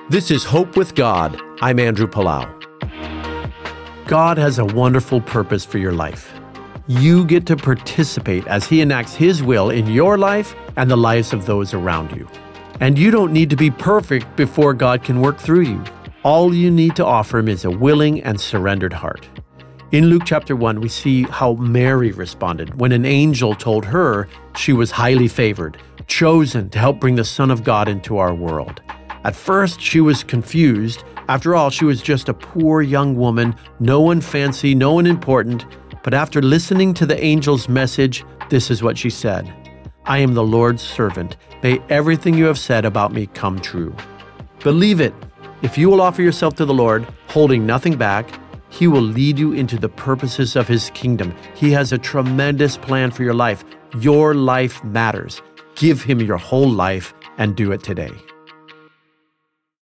This is Hope with God. I'm Andrew Palau. God has a wonderful purpose for your life. You get to participate as He enacts His will in your life and the lives of those around you. And you don't need to be perfect before God can work through you. All you need to offer Him is a willing and surrendered heart. In Luke chapter 1, we see how Mary responded when an angel told her she was highly favored, chosen to help bring the Son of God into our world. At first, she was confused. After all, she was just a poor young woman, no one fancy, no one important. But after listening to the angel's message, this is what she said: "I am the Lord's servant. May everything you have said about me come true." Believe it. If you will offer yourself to the Lord, holding nothing back, He will lead you into the purposes of His kingdom. He has a tremendous plan for your life. Your life matters. Give Him your whole life and do it today.